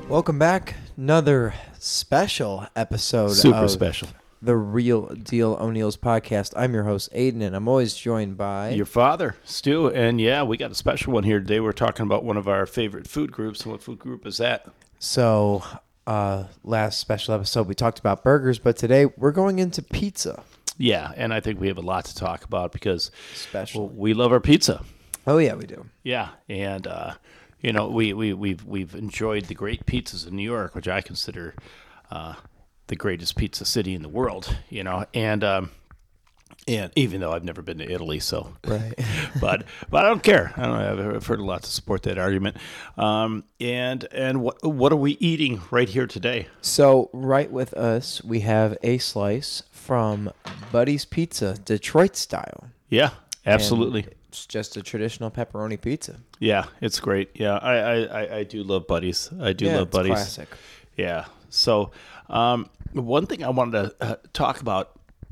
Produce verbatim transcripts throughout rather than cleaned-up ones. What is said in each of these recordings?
Welcome back. Another special episode Super of special. the Real Deal O'Neill's podcast. I'm your host, Aiden, and I'm always joined by... Your father, Stu. And yeah, we got a special one here today. We're talking about one of our favorite food groups. And what food group is that? So, uh, last special episode, we talked about burgers, but today we're going into pizza. Yeah, and I think we have a lot to talk about because Special. well, we love our pizza. Oh, yeah, we do. Yeah, and uh, you know we we we've we've enjoyed the great pizzas in New York, which I consider uh, the greatest pizza city in the world. You know, and um, and even though I've never been to Italy, so Right. but but I don't care. I don't know, I've heard a lot to support that argument. Um, and and what what are we eating right here today? So, right with us, we have a slice from Buddy's Pizza, Detroit style. Yeah, absolutely. And it's just a traditional pepperoni pizza. Yeah, it's great. Yeah, I, I, I, I do love Buddies. I do yeah, love it's Buddies. classic. Yeah. So, um, one thing I wanted to uh, talk about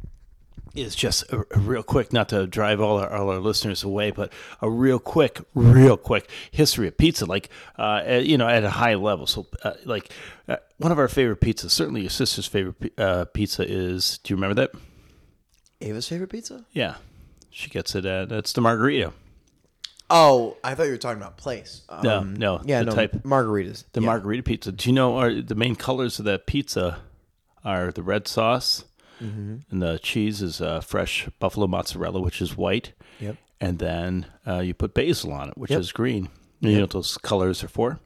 is just a, a real quick, not to drive all our, all our listeners away, but a real quick, real quick history of pizza, like, uh, at, you know, at a high level. So, uh, like, uh, one of our favorite pizzas, certainly your sister's favorite uh, pizza is, do you remember that? Ava's favorite pizza? Yeah. She gets it at, it's the Margarita. Oh, I thought you were talking about place. No, Um, no, Yeah, the no, type- margaritas. The yeah. margarita pizza. Do you know are the main colors of that pizza are the red sauce Mm-hmm. and the cheese is uh, fresh buffalo mozzarella, which is white. Yep. And then uh, you put basil on it, which Yep. is green. You know what those colors are for?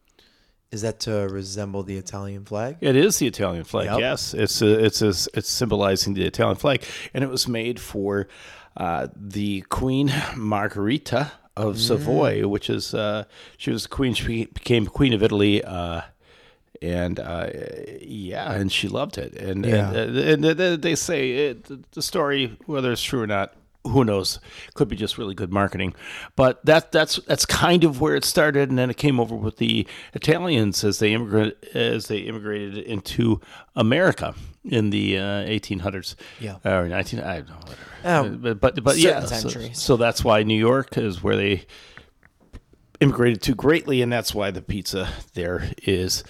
Is that to resemble the Italian flag? It is the Italian flag. Yep. Yes, it's a, it's a, it's symbolizing the Italian flag, and it was made for uh, the Queen Margherita of Mm. Savoy, which is uh, she was the queen. She became queen of Italy. Uh, And uh, yeah, and she loved it. And Yeah. and, and they- they say it, the story, whether it's true or not, who knows? Could be just really good marketing. But that that's that's kind of where it started, and then it came over with the Italians as they immigrated as they immigrated into America in the uh, eighteen hundreds. Yeah. or nineteen. I don't know. Whatever. Oh, but but, but certain yeah. So, centuries. so that's why New York is where they immigrated to greatly, and that's why the pizza there is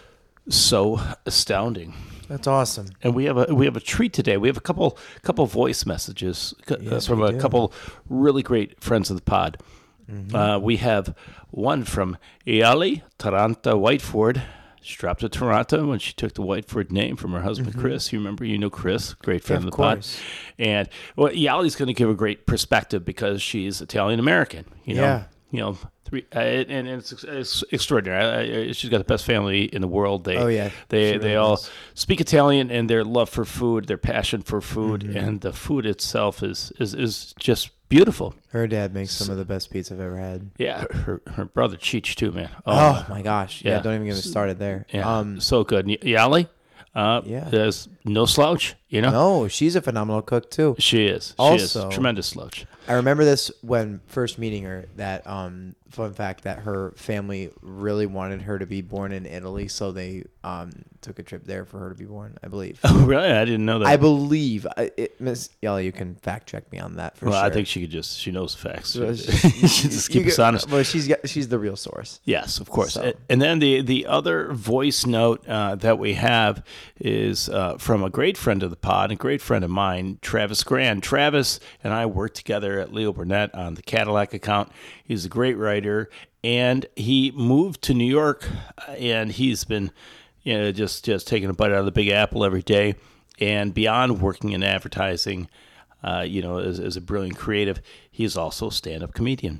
so astounding. That's awesome. And we have a we have a treat today. We have a couple couple voice messages uh, Yes, from we a do. couple really great friends of the pod. Mm-hmm. Uh, we have one from Iali Taranta Whiteford. She dropped to Toronto when she took the Whiteford name from her husband Chris. You remember, you know Chris, great friend Mm-hmm. of of the pod. course. And well, Iali's going to give a great perspective because she's Italian American. You know, Yeah. you know, three, uh, and, and it's, it's extraordinary. I, I, she's got the best family in the world. They, Oh, yeah. they, She they really all does. speak Italian, and their love for food, their passion for food, Mm-hmm. and the food itself is is, is just beautiful. Her dad makes some of the best pizza I've ever had. Yeah, her her brother Cheech too, man. Oh, my gosh. Yeah. yeah. don't even get me started there. yeah, Um, so good. Y- Yali, uh, Yeah. there's no slouch. You know, no, she's a phenomenal cook, too. she is. She Also- is tremendous slouch. I remember this when first meeting her, that um, fun fact that her family really wanted her to be born in Italy, so they um, took a trip there for her to be born, I believe. Oh, really? I didn't know that. I believe. I- It, Miss Yella, you can fact check me on that for well, sure. I think she could just she knows the facts. Well, she just you keep us get- honest. Well, she's got, she's the real source. Yes, of course. So- A- And then the the other voice note uh, that we have is uh, from a great friend of the pod, a great friend of mine, Travis Grand. Travis and I worked together at Leo Burnett on the Cadillac account. He's a great writer, and he moved to New York, uh, and he's been, you know, just just taking a bite out of the Big Apple every day. And beyond working in advertising, uh, you know, as, as a brilliant creative, he's also a stand-up comedian.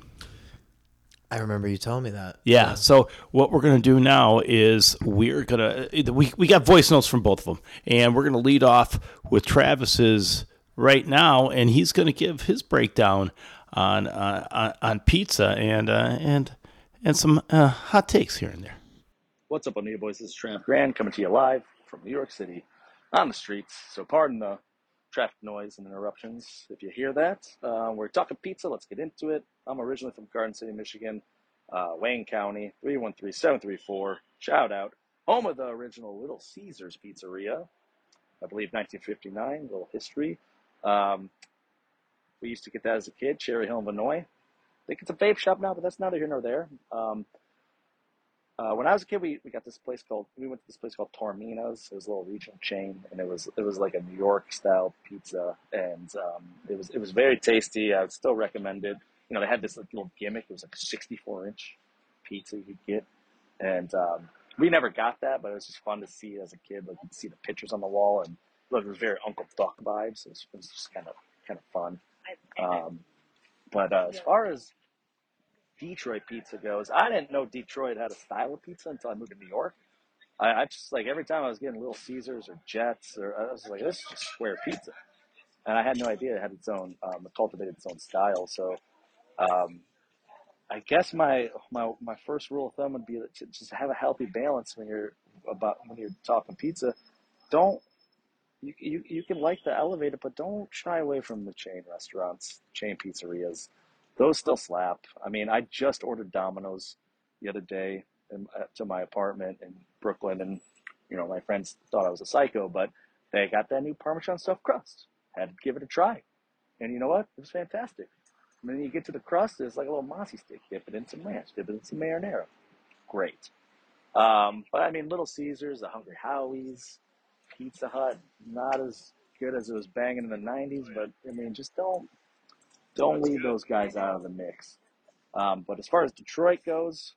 I remember you telling me that. Yeah. So what we're going to do now is we're going to we we got voice notes from both of them, and we're going to lead off with Travis's right now, and he's going to give his breakdown on uh, on, on pizza and uh, and and some uh, hot takes here and there. What's up, O'Neill boys? This is Tramp Grand coming to you live from New York City on the streets. So pardon the traffic noise and interruptions if you hear that. Uh, we're talking pizza. Let's get into it. I'm originally from Garden City, Michigan, uh, Wayne County, three one three, seven three four. Shout out. Home of the original Little Caesars Pizzeria. I believe nineteen fifty-nine, a little history. Um, we used to get that as a kid, Cherry Hill, Illinois. I think it's a vape shop now, but that's neither here nor there. Um, Uh, when I was a kid, we, we got this place called we went to this place called Tormino's. It was a little regional chain, and it was it was like a New York style pizza, and um, it was it was very tasty. I would still recommend it. You know, they had this like, little gimmick. It was like a sixty-four inch pizza you could get, and um, we never got that, but it was just fun to see as a kid. Like you'd see the pictures on the wall, and look, it was very Uncle Duck vibes. It was, it was just kind of kind of fun. Um, but uh, as far as Detroit pizza goes, I didn't know Detroit had a style of pizza until I moved to New York. I, I just like every time I was getting Little Caesars or Jets, or I was like, this is just square pizza, and I had no idea it had its own, um, it cultivated its own style. So, um, I guess my my my first rule of thumb would be to just have a healthy balance when you're about when you're talking pizza. Don't you you you can like the elevated, but don't shy away from the chain restaurants, chain pizzerias. Those still slap. I mean, I just ordered Domino's the other day in, uh, to my apartment in Brooklyn, and you know my friends thought I was a psycho, but they got that new Parmesan stuffed crust. Had to give it a try, and you know what? It was fantastic. I mean, you get to the crust, it's like a little mossy stick. Dip it in some ranch, dip it in some marinara. Great. Um, but I mean, Little Caesars, the Hungry Howie's, Pizza Hut, not as good as it was banging in the nineties, but I mean, just don't. Don't leave those guys out of the mix. Um, but as far as Detroit goes,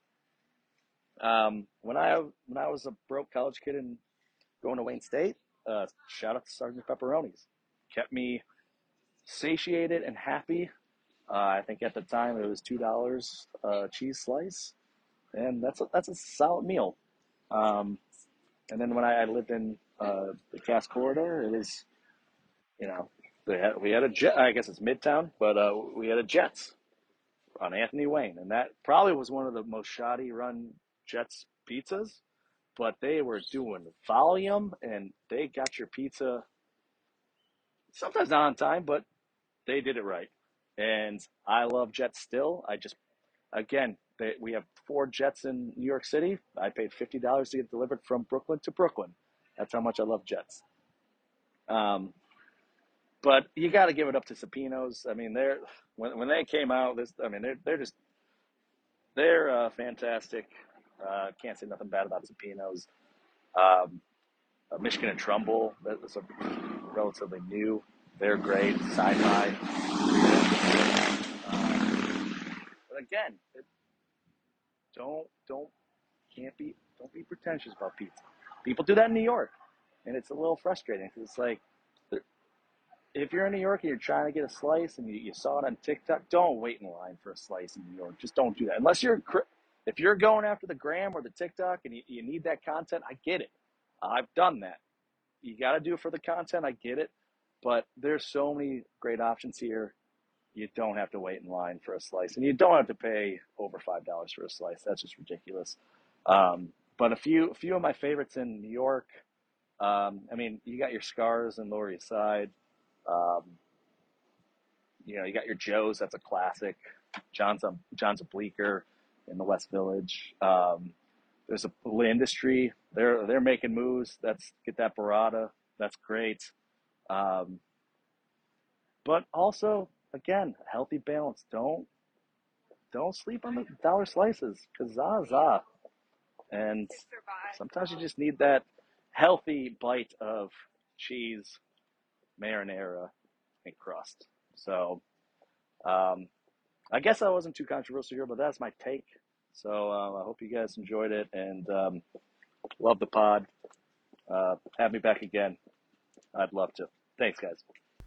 um, when I when I was a broke college kid and going to Wayne State, uh, shout out to Sergeant Pepperonis. Kept me satiated and happy. Uh, I think at the time it was two dollars a cheese slice, and that's a, that's a solid meal. Um, and then when I, I lived in uh, the Cass Corridor, it was, you know. We had, we had a jet, I guess it's Midtown, but uh, we had a Jets on Anthony Wayne. And that probably was one of the most shoddy run Jets pizzas, but they were doing volume and they got your pizza sometimes not on time, but they did it right. And I love Jets still. I just, again, they, we have four Jets in New York City. I paid fifty dollars to get delivered from Brooklyn to Brooklyn. That's how much I love Jets. Um, But you got to give it up to Supino's. I mean, they're when when they came out, this I mean, they're they're just they're uh, fantastic. Uh, can't say nothing bad about Supino's. Um, uh, Michigan and Trumbull, that's a relatively new. They're great. Sci-fi. Um, but again, it, don't don't can't be don't be pretentious about pizza. People do that in New York, and it's a little frustrating because it's like. If you're in New York and you're trying to get a slice and you, you saw it on TikTok, don't wait in line for a slice in New York. Just don't do that. Unless you're, if you're going after the gram or the TikTok and you, you need that content, I get it. I've done that. You got to do it for the content. I get it. But there's so many great options here. You don't have to wait in line for a slice. And you don't have to pay over five dollars for a slice. That's just ridiculous. Um, but a few, a few of my favorites in New York, um, I mean, you got your Scars and Lower East Side. Um, you know, you got your Joe's, that's a classic. John's a, John's a Bleecker in the West Village. Um, there's a Industry. They're they're making moves. That's get that burrata. That's great. Um, but also, again, a healthy balance. Don't don't sleep on the dollar slices because za za. And sometimes you just need that healthy bite of cheese, marinara, and crust. So um, I guess I wasn't too controversial here, but that's my take. So um, I hope you guys enjoyed it and um, love the pod. Uh, have me back again. I'd love to. Thanks, guys.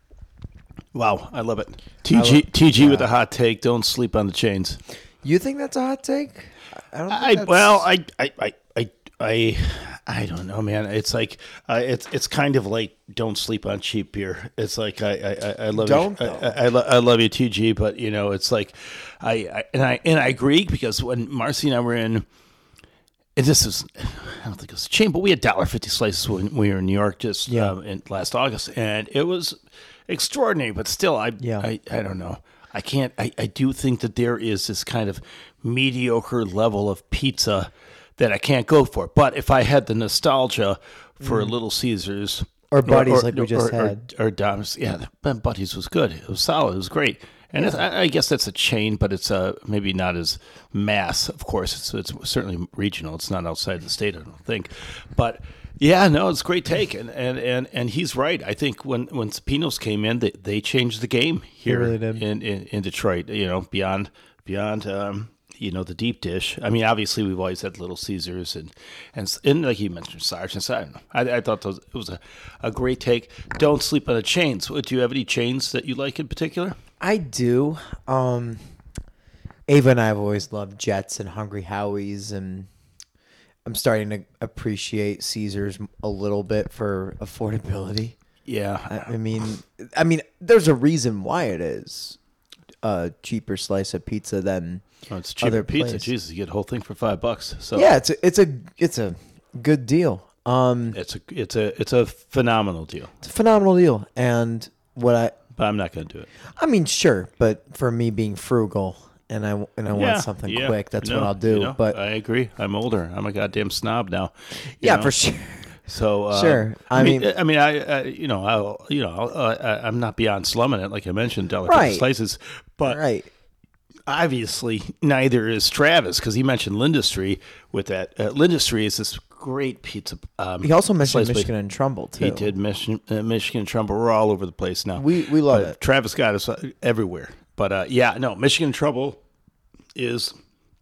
Wow, I love it. T G, love, T G yeah. with a hot take. Don't sleep on the chains. You think that's a hot take? I don't. Think I that's... well, I I I I. I I don't know, man. It's like uh, it's it's kind of like don't sleep on cheap beer. It's like I I, I love don't you, I, I, I love you, T G, but you know it's like I, I and I and I agree because when Marcy and I were in, and this is I don't think it was a chain, but we had one dollar fifty slices when we were in New York just yeah. um, in last August, and it was extraordinary. But still, I yeah. I, I don't know. I can't. I, I do think that there is this kind of mediocre level of pizza that I can't go for. But if I had the nostalgia for mm. Little Caesars or Buddies, or, or, like we just or, had, or, or Dom's, yeah, Buddies was good. It was solid. It was great. And it's, I, I guess that's a chain, but it's uh, maybe not as mass, of course. It's, it's certainly regional. It's not outside the state, I don't think. But, yeah, no, it's a great take. And and, and, and he's right. I think when, when Ceppinos came in, they, they changed the game here really did. in, in, in Detroit, you know, beyond, beyond um, you know, the deep dish. I mean, obviously, we've always had Little Caesars and, and, and like you mentioned, Sergeant's. I don't know. I, I thought those, it was a, a great take. Don't sleep on the chains. Do you have any chains that you like in particular? I do. Um, Ava and I have always loved Jets and Hungry Howie's, and I'm starting to appreciate Caesars a little bit for affordability. Yeah, I, I mean, I mean, there's a reason why it is a cheaper slice of pizza than oh, it's cheaper other pizza. places. Jesus, you get a whole thing for five bucks. So Yeah, it's a, it's a it's a good deal. Um, it's a it's a it's a phenomenal deal. it's a phenomenal deal, and what I But I'm not going to do it. I mean, sure, but for me being frugal and I and I Yeah, want something yeah, quick, that's you what know, I'll do. you know, but I agree. I'm older. I'm a goddamn snob now. you yeah, know? for sure. So uh, Sure. I mean- I mean, I, I you know, I'll, you know, I'll, uh, I'm not beyond slumming it, like I mentioned, delicate Right. slices, but Right. obviously neither is Travis because he mentioned Lindustry with that. Uh, Lindustry is this great pizza. Um, He also mentioned slice place. Michigan and Trumbull too. He did Michigan, uh, Michigan and Trumbull. We're all over the place now. We we love But it. Travis got us uh, everywhere. But uh, yeah, no, Michigan and Trumbull is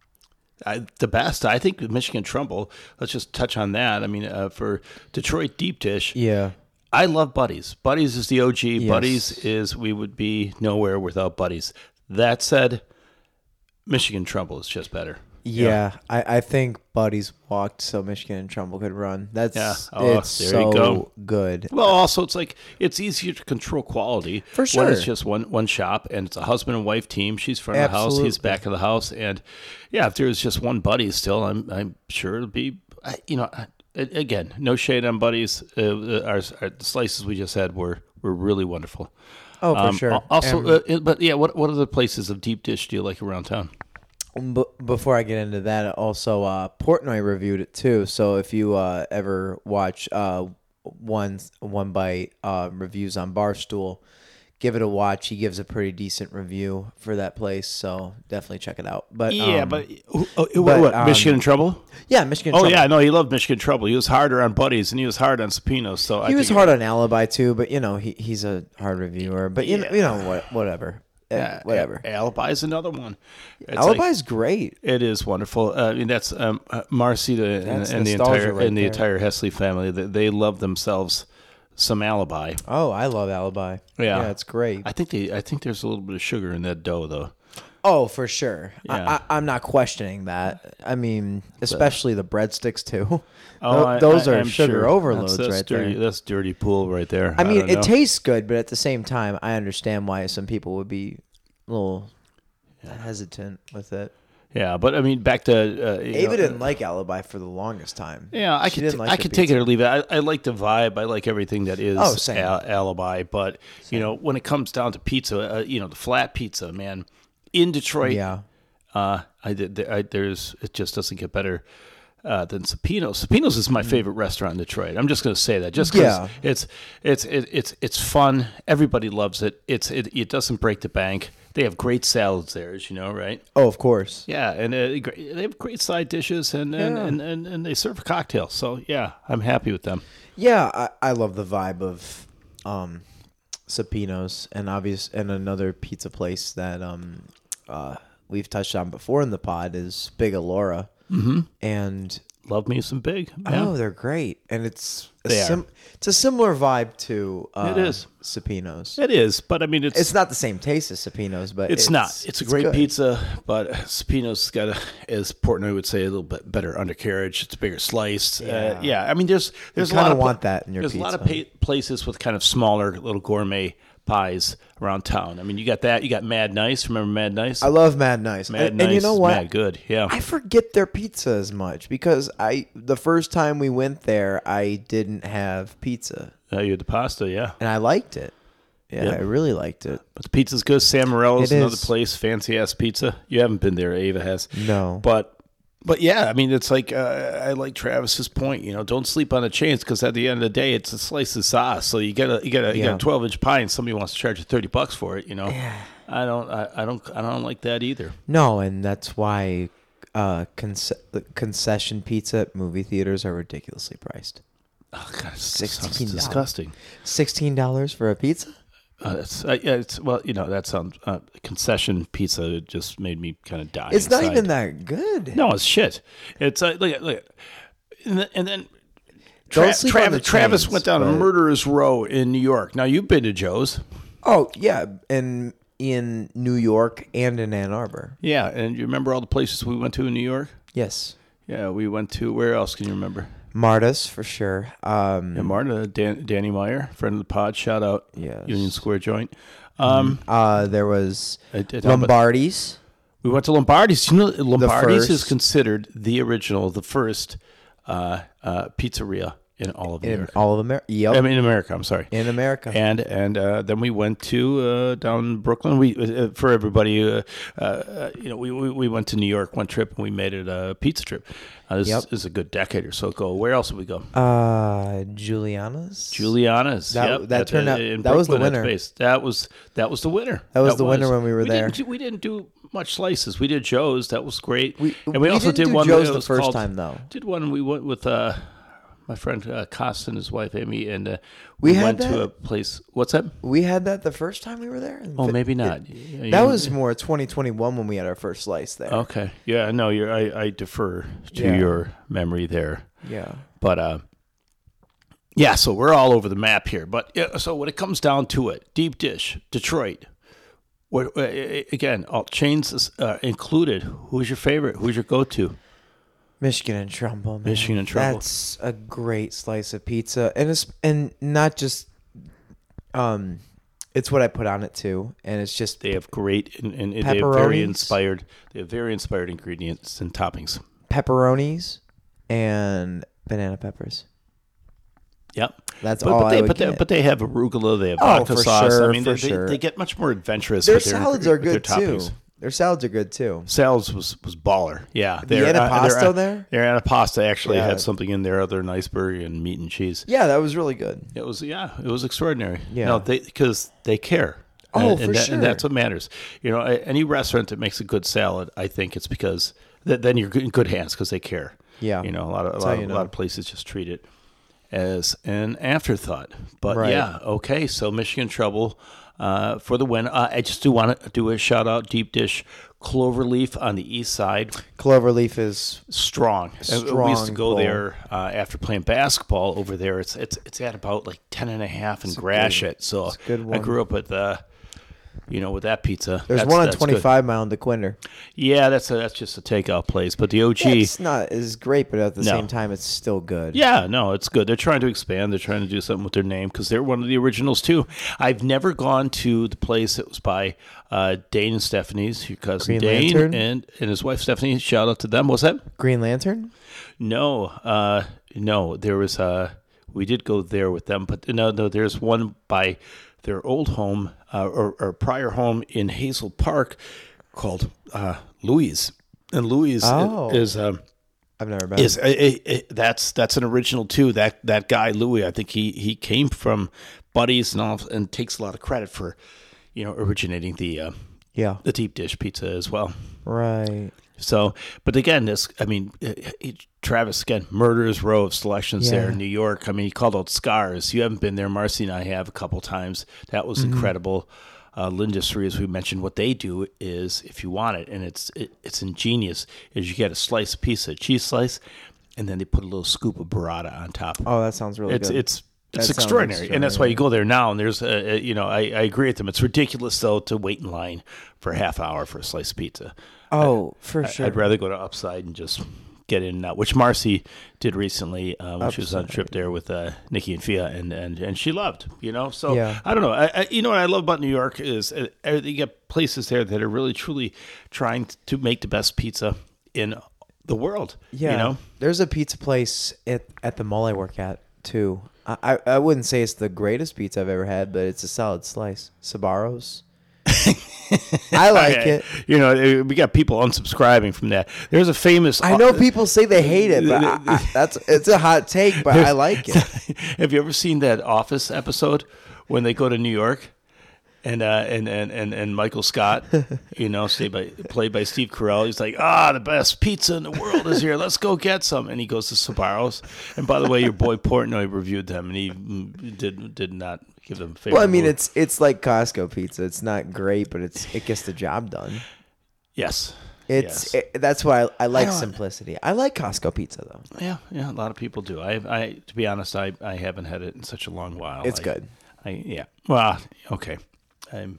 uh, the best. I think Michigan and Trumbull. Let's just touch on that. I mean, uh, for Detroit deep dish, Yeah. I love Buddies. Buddies is the O G. Yes. Buddies is we would be nowhere without Buddies. That said, Michigan Trumbull is just better. Yeah, I, I think Buddies walked so Michigan and Trumbull could run. That's Yeah. Oh, it's there so you go. good. Well, also it's like it's easier to control quality For when it's sure. just one one shop and it's a husband and wife team. She's front of the house, he's Absolutely. back of the house, and yeah, if there's just one buddy still, I'm I'm sure it'll be I- you know I- again no shade on buddies. Uh, our, our the slices we just had were were really wonderful. Oh, for Um, sure. al- Also, And- uh, but yeah, what what other places of deep dish do you like around town? B- before I get into that, also uh, Portnoy reviewed it too. So if you uh, ever watch uh, one one bite uh, reviews on Barstool, give it a watch. He gives a pretty decent review for that place, so definitely check it out. But Yeah, um, but, oh, oh, what, but, what, um, Michigan in Trouble? yeah, Michigan. Oh Trouble. yeah, no, he loved Michigan Trouble. He was harder on Buddies and he was hard on Ceppinos. So I he was think- hard on Alibi too. But you know, he he's a hard reviewer. But you know, Yeah. you know what, whatever, Eh, Yeah, whatever. Alibi is another one. It's Alibi's like- great. it is wonderful. Uh, I mean, that's um, uh, Marcy the, and, That's and the nostalgia entire right and the there. entire Hesley family. They, they love themselves some Alibi. Oh, I love Alibi. Yeah. yeah, it's great. I think they. I think there's a little bit of sugar in that dough, though. Oh, for sure. Yeah. I, I, I'm not questioning that. I mean, especially the breadsticks too. Oh, Tho- I- those I- are I'm sugar sure. overloads that's, that's right dirty, there. That's dirty pool right there. I mean, don't it know. tastes good, but at the same time, I understand why some people would be a little hesitant with it. Yeah, but I mean, back to uh, you Ava know, didn't like Alibi for the longest time. Yeah, I She could didn't t- like I the could take it pizza. or leave it. I, I like the vibe. I like everything that is Oh, same. Al- Alibi. But you know, when it comes down to pizza, uh, you know, the flat pizza, man, in Detroit, Yeah. uh, I did. There, I, there's it just doesn't get better uh, than Ceppinos. Ceppinos is my favorite restaurant in Detroit. I'm just going to say that, just because Mm. Yeah. it's it's it, it's it's fun. Everybody loves it. It's it, it doesn't break the bank. They have great salads there, as you know, right? Oh, of course. Yeah, and uh, great- they have great side dishes, and and, Yeah. and, and, and they serve a cocktail. So yeah, I'm happy with them. Yeah, I, I love the vibe of um, Ceppinos and obvious and another pizza place that um, uh, we've touched on before in the pod is Big Alora. Mm-hmm. And Love me some big. Yeah. oh, they're great, and it's a They are. sim- it's a similar vibe to uh, It is. Ceppinos. It is, but I mean, it's It's it's, not the same taste as Ceppinos, but it's, not. It's a great good. pizza, but Cepino's got a, as Portnoy would say, a little bit better undercarriage. It's bigger sliced. Yeah, uh, yeah. I mean, there's there's a lot kinda of want that in your There's a lot of pizza. pa- places with kind of smaller little gourmet pies around town. I mean, you got that. You got Mad Nice. Remember Mad Nice? I love Mad Nice, Mad and, Nice. and you know is what? Mad good. Yeah. I forget their pizza as much because I the first time we went there, I didn't have pizza, Uh, you had the pasta, yeah. and I liked it. Yeah, Yep. I really liked it. But the pizza's good. San Morello's It another is. place, fancy ass pizza. You haven't been there, Ava has. No, But but yeah, I mean, it's like uh, I like Travis's point. You know, don't sleep on the chains because at the end of the day, it's a slice of sauce. So you get a you get a you Yeah. got a twelve inch pie, and somebody wants to charge you thirty bucks for it. You know, I don't. I, I don't. I don't like that either. No, and that's why uh, conce- concession pizza at movie theaters are ridiculously priced. Oh, God, it's sixteen dollars. disgusting. Sixteen dollars for a pizza? Uh, it's, uh, yeah, it's well, you know, that sounds uh, concession pizza just made me kind of die. It's not inside. even that good. No, it's shit. It's uh, look, at- look, at- and then, and then Don't Tra- sleep on Travis, the Travis chains, went down a but- murderer's row in New York. Now you've been to Joe's, Oh yeah, and in New York and in Ann Arbor. yeah, and you remember all the places we went to in New York? Yes, Yeah, we went to where else can you remember? Marta's for sure. Um, Yeah, Marta, Dan, Danny Meyer, friend of the pod, shout out Yes. Union Square joint. Um, uh, there was I did- Lombardi's. We went to Lombardi's. You know, Lombardi's is first. considered the original, the first uh, uh, pizzeria in all of In America. all of America. Yep. I mean, in America. I'm sorry. in America. And and uh, then we went to uh, down in Brooklyn. We uh, for everybody, uh, uh, you know, we, we we went to New York one trip and we made it a pizza trip. Uh, this Yep. is a good decade or so ago. Where else did we go? Uh, Juliana's. Juliana's. That- yep, that at turned the- out- in that was the Brooklyn, at winner. base. That was that was the winner. That was the winner when we were there. Didn't, we didn't do much slices. We did Joe's. That was great. We, and we, we also didn't did do one. Joe's that the was first called- time though. Did one. We went with uh, my friend uh, Costa and his wife Amy, and uh, We we, had went that? to a place. What's that? We had that the first time we were there. Oh, Th- maybe not. it- Yeah, that you- was more twenty twenty-one when we had our first slice there. okay. Yeah, no, you're. I, I defer to Yeah. your memory there, Yeah. but uh, yeah. So we're all over the map here. But yeah, so when it comes down to it, deep dish, Detroit. What uh, again? All chains uh, included. Who's your favorite? Who's your go-to? Michigan and Trumbull, man. Michigan and Trumbull. That's a great slice of pizza, and it's and not just, um, it's what I put on it too, and it's just They have great and, and they have very Pepperonis. inspired. They have very inspired ingredients and toppings. pepperonis and banana peppers. Yep. That's But, all but I they would but they, get. but they have arugula. They have Oh, vodka for sauce. sure, I mean, for they, sure. they, they get much more adventurous. Their with their, salads are with their good too. toppings. Their salads are good too. Salads was was baller. Yeah, The antipasto there? Their antipasto actually Yeah. had something in there other than iceberg and meat and cheese. Yeah, that was really good. It was yeah, it was extraordinary. Yeah. no, they because they care. Oh, and, for and that, sure. And that's what matters. You know, a- any restaurant that makes a good salad, I think it's because th- then you're in good hands because they care. Yeah. You know, a lot of a That's lot, how of, you a know. lot of places just treat it as an afterthought. But Right. yeah, okay. So Michigan Trouble uh, for the win. Uh, I just do want to do a shout out, deep dish Cloverleaf on the east side. Cloverleaf is Strong. And we used to Strong go pull. there uh, after playing basketball over there. It's it's it's at about like ten and a half in Gratiot. So it's a good I one. grew up with uh, you know, with that pizza. there's That's- one on that's good. twenty-five mile in DeQuinder. Yeah, that's a, that's just a takeout place. But the O G, It's not as great, but at the No. same time, it's still good. yeah, no, it's good. They're trying to expand. They're trying to do something with their name because they're one of the originals too. I've never gone to the place that was by uh, Dane and Stephanie's, your cousin Green Dane Lantern? and and his wife Stephanie. Shout out to them. What's that? Green Lantern. No, uh, no. There was uh, we did go there with them, but no, no. There's one by their old home uh, or, or prior home in Hazel Park called uh, Louis, and Louis Oh. is. Um, I've never been. is a, a, a- that's that's an original too. That that guy Louis, I think he he came from Buddies and all, and takes a lot of credit for, you know, originating the uh, yeah. the deep dish pizza as well. Right. So, but again, this I mean, uh, uh, Travis again, murderer's row of selections Yeah. there in New York. I mean, he called out Scars. You haven't been there, Marcy and I have a couple times. That was Mm-hmm. incredible. Uh, Lindustry, as we mentioned, what they do is if you want it, and it's it, it's ingenious, is you get a slice pizza, cheese slice, and then they put a little scoop of burrata on top. Oh, that sounds really it's good. it's That it's sounds extraordinary, and that's why you extraordinary. go there now. And there's, a, a, you know, I, I agree with them. It's ridiculous though to wait in line for a half hour for a slice of pizza. oh, for I- sure. I'd rather go to Upside and just get in and out, which Marcy did recently uh, when she was on a trip there with uh, Nikki and Fia, and, and, and she loved, you know. So Yeah. I don't know. I, I, you know what I love about New York is uh, uh, you get places there that are really truly trying to make the best pizza in the world. Yeah, you know. there's a pizza place at at the mall I work at too. I, I I wouldn't say it's the greatest pizza I've ever had, but it's a solid slice. Sabaros. I like Okay. it. You know, uh, we got people unsubscribing from that. There's a famous. I know people say they hate it, but I, I, that's it's a hot take. But I like it. Have you ever seen that Office episode when they go to New York And, uh, and and and and Michael Scott, you know, played by played by Steve Carell. He's like, ah, the best pizza in the world is here. Let's go get some. And he goes to Sbarro's. And by the way, your boy Portnoy reviewed them, and he did did not give them favorable. Well, I mean, it's it's like Costco pizza. It's not great, but it's it gets the job done. Yes. It's yes. it, that's why I, I like I simplicity. I like Costco pizza though. Yeah, yeah, a lot of people do. I, I to be honest, I, I haven't had it in such a long while. It's I, good. I yeah. Well, okay. I'm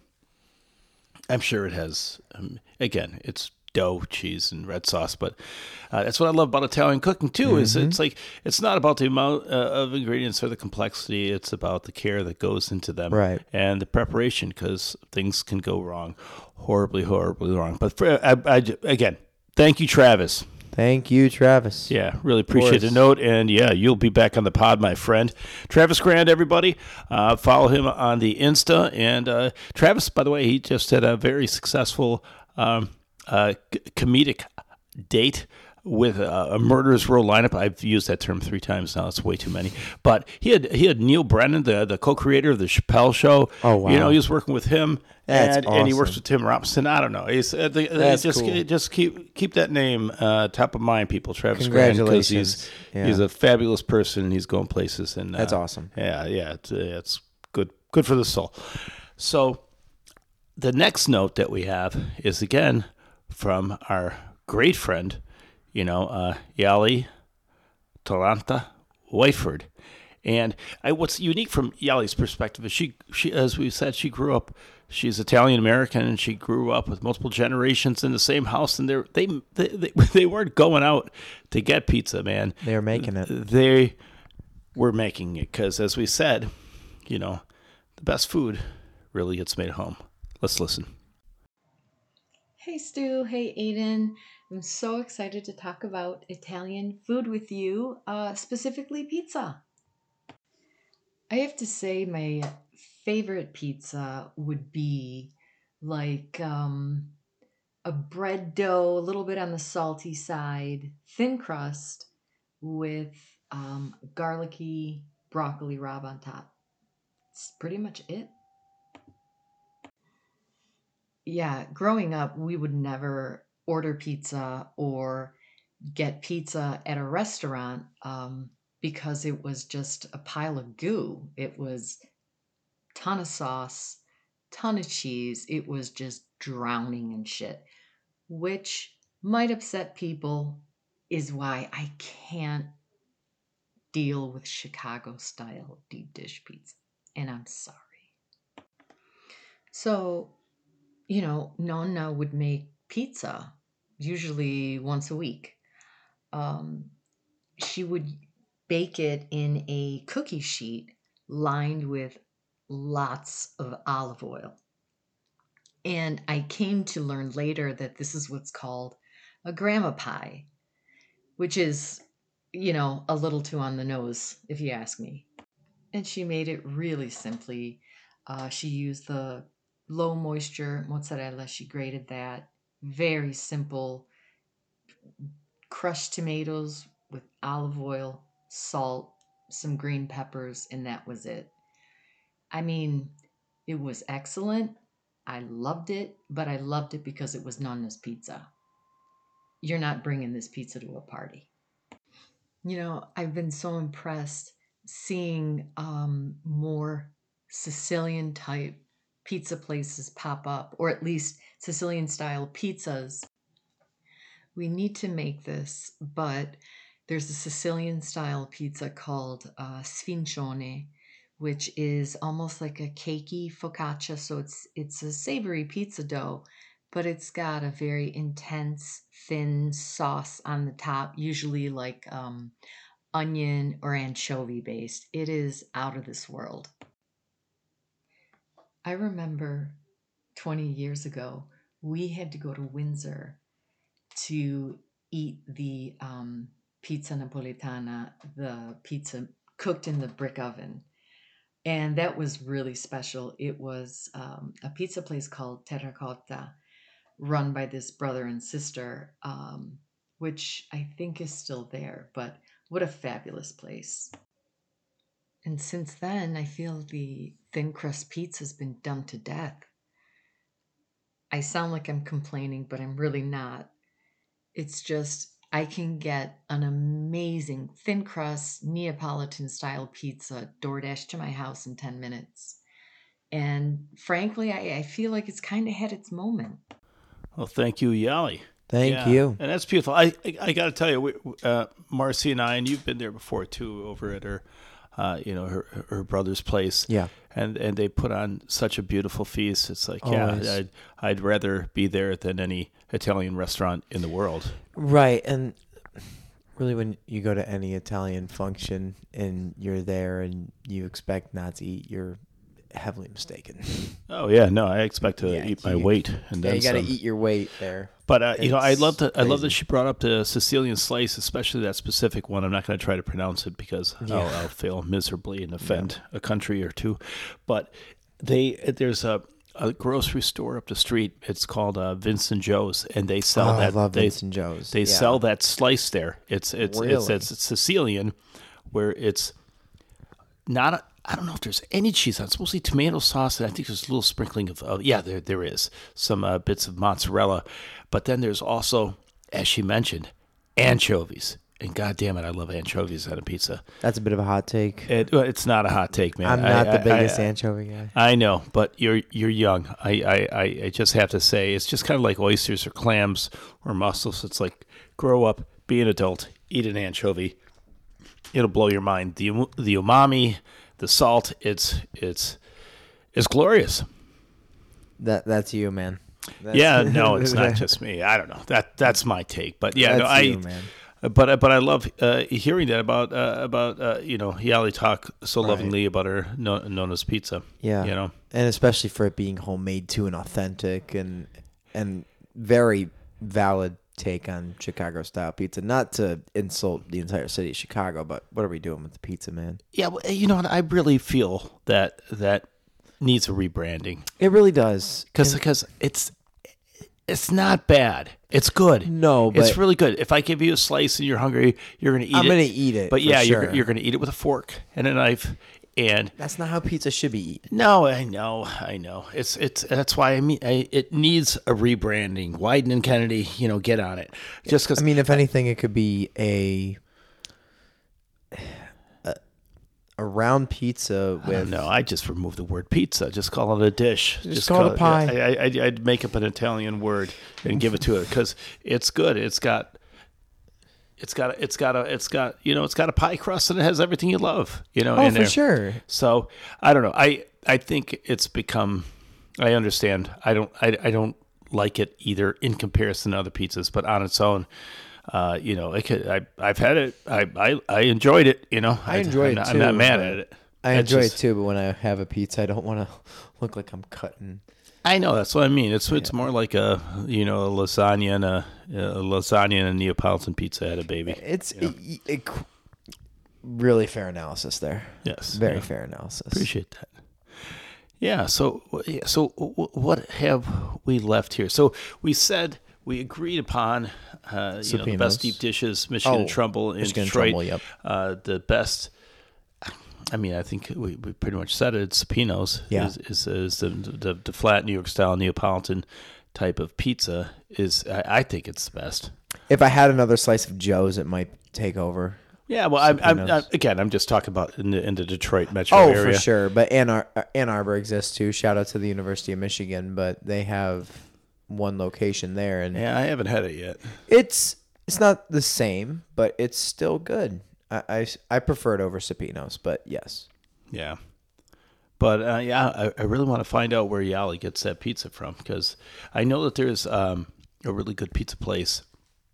I'm sure it has. Um, again, it's dough, cheese, and red sauce, but uh, that's what I love about Italian cooking too. Mm-hmm. Is it's like it's not about the amount uh, of ingredients or the complexity. It's about the care that goes into them, right? And the preparation, because things can go wrong, horribly, horribly wrong. But for, I, I, again, thank you, Travis. Thank you, Travis. Yeah, really appreciate the note. And yeah, you'll be back on the pod, my friend. Travis Grand, everybody. Uh, follow him on the Insta. And uh, Travis, by the way, he just had a very successful um, uh, comedic date with uh, a Murderers Row lineup. I've used that term three times now. It's way too many. But he had he had Neil Brennan, the the co-creator of the Chappelle Show. Oh, wow. You know, he was working with him. That's and, awesome. and he works with Tim Robinson. I don't know. He's, uh, the, That's just cool. just keep keep that name uh, top of mind, people. Travis Congratulations. Grant, because he's yeah. he's a fabulous person. He's going places, and uh, that's awesome. Yeah, yeah, it's, it's good good for the soul. So the next note that we have is again from our great friend, you know, uh, Yali Talanta Wyford. And I, what's unique from Yali's perspective is she, she, as we said, she grew up, she's Italian American, and she grew up with multiple generations in the same house. And they're, they, they, they, they weren't going out to get pizza, man. They were making it. They were making it because, as we said, you know, the best food really gets made at home. Let's listen. Hey, Stu. Hey, Aiden. I'm so excited to talk about Italian food with you, uh, specifically pizza. I have to say my favorite pizza would be like um, a bread dough, a little bit on the salty side, thin crust with um, garlicky broccoli rabe on top. It's pretty much it. Yeah, growing up, we would never order pizza or get pizza at a restaurant um, because it was just a pile of goo. It was ton of sauce, ton of cheese. It was just drowning in shit, which might upset people, is why I can't deal with Chicago style deep dish pizza. And I'm sorry. So, you know, Nonna would make pizza usually once a week. Um, she would bake it in a cookie sheet lined with lots of olive oil. And I came to learn later that this is what's called a grandma pie, which is, you know, a little too on the nose, if you ask me. And she made it really simply. Uh, she used the low moisture mozzarella. She grated that. Very simple. Crushed tomatoes with olive oil, salt, some green peppers, and that was it. I mean, it was excellent. I loved it, but I loved it because it was Nonna's pizza. You're not bringing this pizza to a party. You know, I've been so impressed seeing um, more Sicilian type pizza places pop up, or at least Sicilian style pizzas. We need to make this, but there's a Sicilian style pizza called uh, sfincione, which is almost like a cakey focaccia. So it's it's a savory pizza dough, but it's got a very intense, thin sauce on the top, usually like um, onion or anchovy based. It is out of this world. I remember twenty years ago, we had to go to Windsor to eat the um, pizza napoletana, the pizza cooked in the brick oven. And that was really special. It was um, a pizza place called Terracotta, run by this brother and sister, um, which I think is still there. But what a fabulous place. And since then, I feel the thin crust pizza's been done to death. I sound like I'm complaining, but I'm really not. It's just I can get an amazing thin crust Neapolitan style pizza DoorDash to my house in ten minutes. And frankly, I, I feel like it's kind of had its moment. Well, thank you, Yali. Thank Yeah, you. And that's beautiful. I I, I got to tell you, we, uh, Marcy and I, and you've been there before too, over at her, uh, you know, her her brother's place. Yeah. And and they put on such a beautiful feast. It's like, Always. yeah, I'd I'd rather be there than any Italian restaurant in the world. Right, and really, when you go to any Italian function and you're there and you expect not to eat, you're heavily mistaken. Oh yeah, no, I expect to Yeah, eat my you- weight, and Yeah, then you got to some. eat your weight there. But uh, you know, I It's love that. I love that crazy. she brought up the Sicilian slice, especially that specific one. I'm not going to try to pronounce it because I'll, Yeah. I'll fail miserably and offend a country or two. But they there's a, a grocery store up the street. It's called uh, Vincent Joe's, and they sell Oh, I that. love they, Vincent Joe's. They Yeah. sell that slice there. It's it's Really? it's, it's Sicilian, where it's not. A, I don't know if there's any cheese on it. It's mostly tomato sauce, and I think there's a little sprinkling of, of yeah, there there is some uh, bits of mozzarella, but then there's also, as she mentioned, anchovies. And God damn it, I love anchovies on a pizza. That's a bit of a hot take. It, well, it's not a hot take, man. I'm not I- the I- biggest I, anchovy guy. I know, but you're you're young. I, I, I I just have to say, it's just kind of like oysters or clams or mussels. It's like grow up, be an adult, eat an anchovy. It'll blow your mind. The um- the umami, the salt, it's it's it's glorious. That that's you, man. That's, Yeah, no, it's not just me. I don't know. That that's my take. But yeah, no, That's I. you, man. But but I love uh, hearing that about uh, about uh, you know Yali talk so Right. lovingly about her no, Nona's pizza. Yeah, you know. and especially for it being homemade too and authentic and and very valid take on Chicago style pizza. Not to insult the entire city of Chicago, but what are we doing with the pizza, man? Yeah, well, you know what? I really feel that that needs a rebranding It really does. because because it's it's not bad. It's good. No, it's but- really good. If I give you a slice and you're hungry, you're gonna eat I'm it. gonna eat it, But for yeah, you're sure. you're gonna eat it with a fork and a knife. And That's not how pizza should be eaten. no, I know, I know. It's it's that's why I mean I, it needs a rebranding. Wyden and Kennedy, you know, get on it. Just because I mean, if anything, it could be a a, a round pizza with No, I just remove the word pizza. Just call it a dish. Just call it a pie. I, I, I'd- I'd make up an Italian word and give it to it because it's good. It's got, it's got, it's got a, it's got, you know, it's got a pie crust and it has everything you love. You know, Oh, in for there. sure. So I don't know. I I think it's become. I understand. I don't. I, I don't like it either in comparison to other pizzas, but on its own. Uh, you know, it could, I I've had it. I, I I enjoyed it. You know, I enjoy I'm it not, too. I'm not mad but at it. I It's enjoy just- it too, but when I have a pizza, I don't want to look like I'm cutting. I know that's what I mean. It's it's more like a you know a lasagna and a, a lasagna and a Neapolitan pizza at a baby. It's it, it, really fair analysis there. Yes, Very yeah. fair analysis. Appreciate that. Yeah. So yeah, so w- what have we left here? So we said we agreed upon uh, you know the best Supino's. deep dishes, Michigan Oh, and Trumbull in Michigan and Detroit. Trumbull, yep. Uh, the best. I mean, I think we, we pretty much said it. Supino's Yeah. is, is, is the, the the flat New York style Neapolitan type of pizza is. I, I think it's the best. If I had another slice of Joe's, it might take over. Yeah, well, I'm, I'm, Supino's. I'm again. I'm just talking about in the in the Detroit metro Oh, area. for sure. But Ann, Ar- Ann Arbor exists too. Shout out to the University of Michigan, but they have one location there, and Yeah, I haven't had it yet. it's it's not the same, but it's still good. I, I, I prefer it over Supino's, but yes. Yeah, but uh, yeah, I, I really want to find out where Yali gets that pizza from because I know that there's um, a really good pizza place.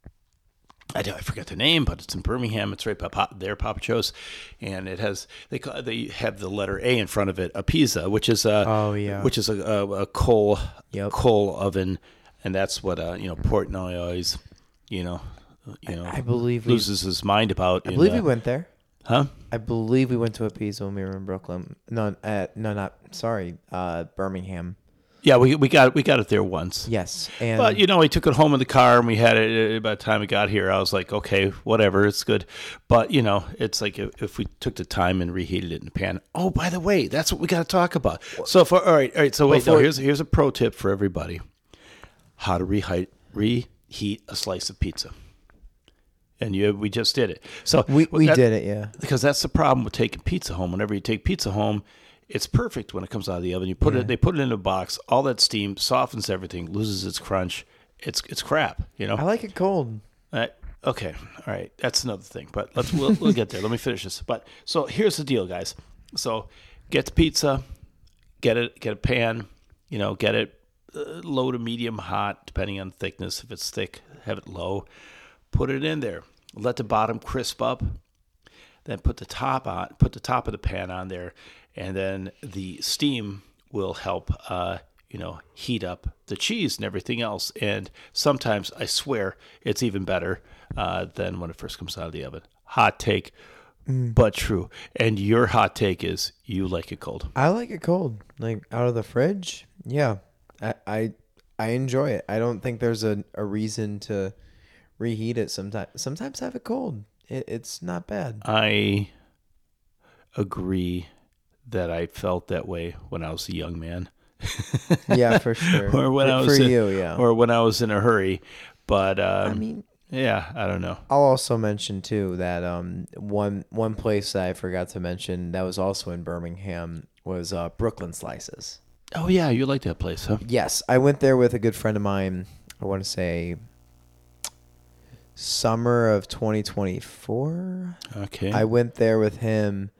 I, don't- I forget the name, but it's in Birmingham. It's right by Pop, there, Papa Joe's, and it has they call, they have the letter A in front of it, a pizza, which is a Oh, yeah. which is a, a, a coal Yep. coal oven, and that's what uh, you know Portnoy always you know you know I believe we- loses his mind about. I in, believe uh, we went there. huh? I believe we went to a pizza when we were in Brooklyn. No, uh, no, not sorry, uh, Birmingham. Yeah, we we got we got it there once. Yes, and But, you know, we took it home in the car, and we had it uh, by the time we got here. I was like, okay, whatever, it's good. But, you know, it's like if, if we took the time and reheated it in the pan. Oh, by the way, that's what we got to talk about. So, for all right, all right. So, wait, no, Before- here's here's a pro tip for everybody: how to reheat reheat a slice of pizza. And you, we just did it. So we we that- did it. Yeah, because that's the problem with taking pizza home. Whenever you take pizza home, it's perfect when it comes out of the oven. You put Yeah. it, they put it in a box. All that steam softens everything, loses its crunch. It's it's crap, you know. I like it cold. Uh, okay, all right, that's another thing. But let's we'll, we'll get there. Let me finish this. But so here's the deal, guys. So get the pizza, get it, get a pan. You know, get it uh, low to medium hot, depending on thickness. If it's thick, have it low. Put it in there. Let the bottom crisp up. Then put the top on. Put the top of the pan on there, and then the steam will help. Uh, you know, heat up the cheese and everything else. And sometimes, I swear, it's even better uh, than when it first comes out of the oven. Hot take, but true. And your hot take is you like it cold. I like it cold, like out of the fridge. Yeah, I I, I enjoy it. I don't think there's a, a reason to reheat it. Sometimes sometimes have it cold. It, it's not bad. I agree that I felt that way when I was a young man. Yeah, for sure. or when for, I was for in, you, yeah. or when I was in a hurry. But um, I mean, yeah, I don't know. I'll also mention too that um one one place that I forgot to mention that was also in Birmingham was uh, Brooklyn Slices. Oh yeah, you like that place, huh? Yes, I went there with a good friend of mine. I want to say summer of twenty twenty-four. Okay. I went there with him,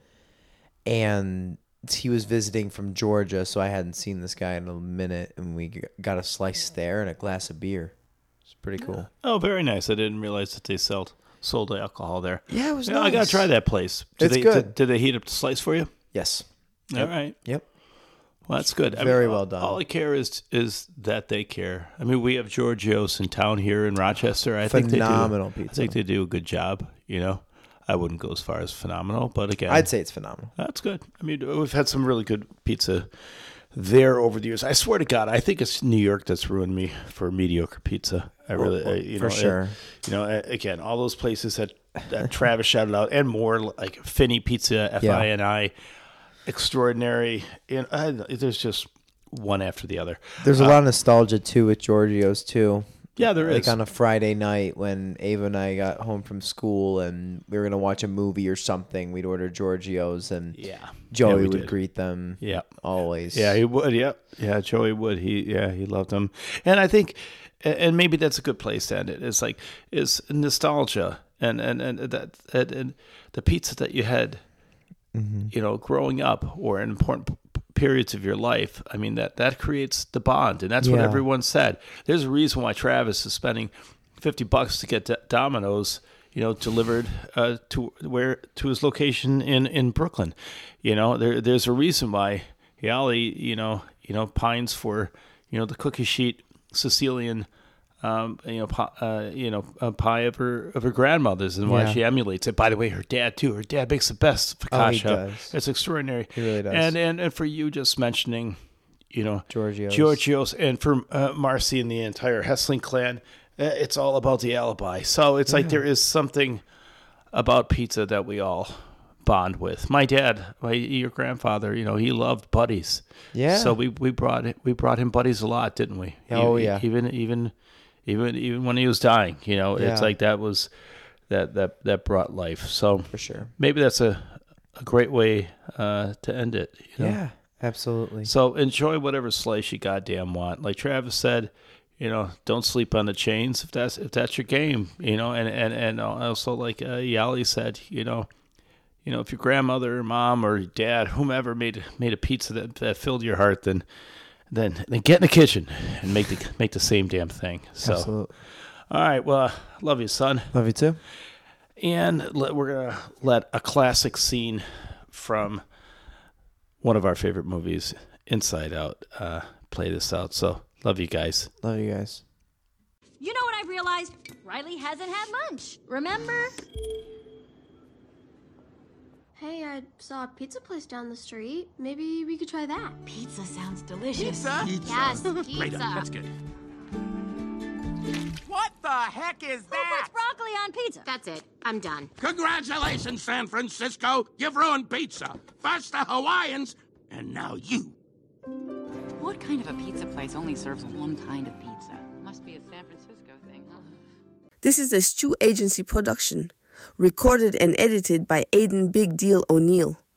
and he was visiting from Georgia, so I hadn't seen this guy in a minute, and we g- got a slice there and a glass of beer. It's pretty cool. Oh, very nice. I didn't realize that they sold sold alcohol there. Yeah, it was Yeah, nice. I gotta try that place. Did It's they, good. Did, did they heat up the slice for you? Yes. All right. Yep. Well, that's good. I Very mean, well all- done. All I care is is that they care. I mean, we have Giorgio's in town here in Rochester. I think they do. Phenomenal I pizza. think they do a good job. You know, I wouldn't go as far as phenomenal, but again, I'd say it's phenomenal. that's good. I mean, we've had some really good pizza there over the years. I swear to God, I think it's New York that's ruined me for mediocre pizza. I really, I, you For know, sure. uh, you know, uh, again, all those places that, that Travis shouted out and more, like Finney Pizza, F I N I, extraordinary. And uh, there's just one after the other. There's a Uh, lot of nostalgia too with Giorgio's too. Yeah, there like is. on a Friday night when Ava and I got home from school and we were gonna watch a movie or something, we'd order Giorgio's and Yeah. Joey Yeah, we would did. greet them. Yeah. Always. Yeah, he would. Yeah, yeah. Joey would. He, yeah, he loved them. And I think, and maybe that's a good place to end it. It's like, it's nostalgia and and and that and, and the pizza that you had, you know, growing up or in important p- p- periods of your life. I mean, that that creates the bond, and that's what Yeah. everyone said. There's a reason why Travis is spending fifty bucks to get D- Domino's, you know, delivered uh, to where to his location in, in Brooklyn. You know, there there's a reason why Yali, you know, you know, pines for, you know, the cookie sheet Sicilian, um, you know, pi- uh, you know, a pie of her of her grandmother's, and why Yeah. she emulates it. By the way, her dad too. Her dad makes the best Oh, he focaccia. does. It's extraordinary. He really does. And and and for you just mentioning, you know, Giorgio's. Giorgio's, and for uh, Marcy and the entire Hessling clan, uh, it's all about the alibi. So it's like there is something about pizza that we all bond with. My dad, my your grandfather, you know, he loved Buddies. Yeah. So we we brought we brought him Buddies a lot, didn't we? Oh, E- yeah. Even even even even when he was dying, you know, it's Yeah. like that was that that that brought life. So For sure. maybe that's a a great way uh, to end it. You know? Yeah, absolutely. So enjoy whatever slice you goddamn want. Like Travis said, you know, don't sleep on the chains if that's if that's your game. You know, and and and also like uh, Yali said, you know, you know, if your grandmother or mom or your dad, whomever made made a pizza that, that filled your heart, then then then get in the kitchen and make the make the same damn thing. So, Absolutely. all right, well, love you, son. Love you too. And let, we're going to let a classic scene from one of our favorite movies, Inside Out, uh, play this out. So, love you guys. Love you guys. You know what I realized? Riley hasn't had lunch, remember? Hey, I saw a pizza place down the street. Maybe we could try that. Pizza sounds delicious. Pizza? Pizza. Yes, Great, pizza. that's good. What the heck is Who that? puts broccoli on pizza? That's it. I'm done. Congratulations, San Francisco. You've ruined pizza. First the Hawaiians, and now you. What kind of a pizza place only serves one kind of pizza? Must be a San Francisco thing, huh? This is a Stew Agency production, recorded and edited by Aidan Big Deal O'Neill.